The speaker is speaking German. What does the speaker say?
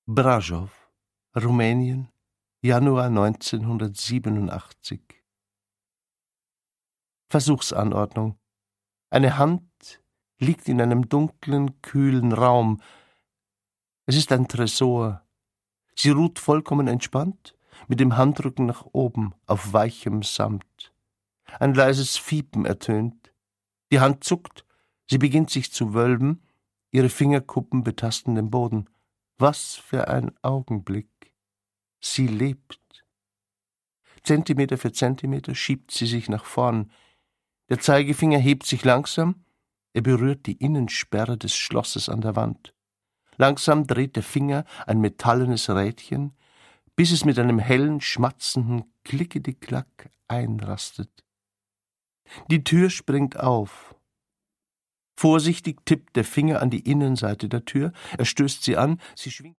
Brașov, Rumänien, Januar 1987. Versuchsanordnung. Eine Hand liegt in einem dunklen, kühlen Raum. Es ist ein Tresor. Sie ruht vollkommen entspannt, mit dem Handrücken nach oben, auf weichem Samt. Ein leises Fiepen ertönt. Die Hand zuckt, sie beginnt sich zu wölben, ihre Fingerkuppen betasten den Boden. Was für ein Augenblick! Sie lebt. Zentimeter für Zentimeter schiebt sie sich nach vorn. Der Zeigefinger hebt sich langsam, er berührt die Innensperre des Schlosses an der Wand. Langsam dreht der Finger ein metallenes Rädchen, bis es mit einem hellen, schmatzenden Klickedi-Klack einrastet. Die Tür springt auf. Vorsichtig tippt der Finger an die Innenseite der Tür, er stößt sie an, sie schwingt